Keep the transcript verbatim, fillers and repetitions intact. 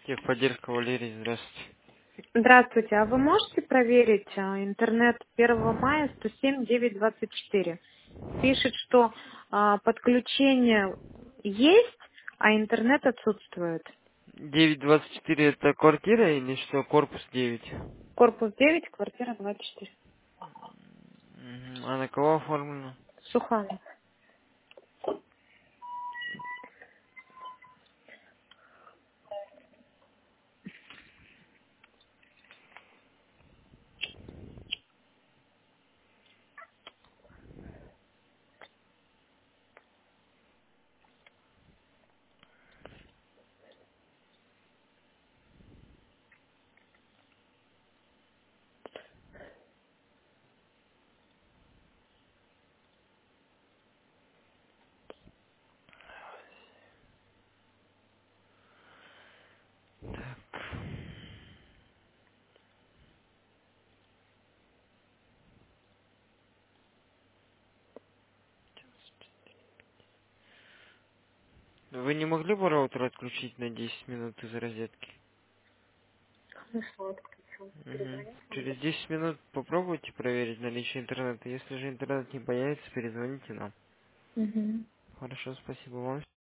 Техподдержка, Валерий, здравствуйте. Здравствуйте, а вы можете проверить а, интернет первого мая сто семь девять двадцать четыре? Пишет, что а, подключение есть, а интернет отсутствует. девять двадцать четыре это квартира или что, корпус девять? Корпус девять, квартира двадцать четыре. Мгм. А на кого оформлено? Суханов. Вы не могли бы роутер отключить на десять минут из розетки? Хорошо, отключу. Мгм. Перезвонить вам? Через десять минут попробуйте проверить наличие интернета. Если же интернет не появится, перезвоните нам. Угу. Хорошо, спасибо вам.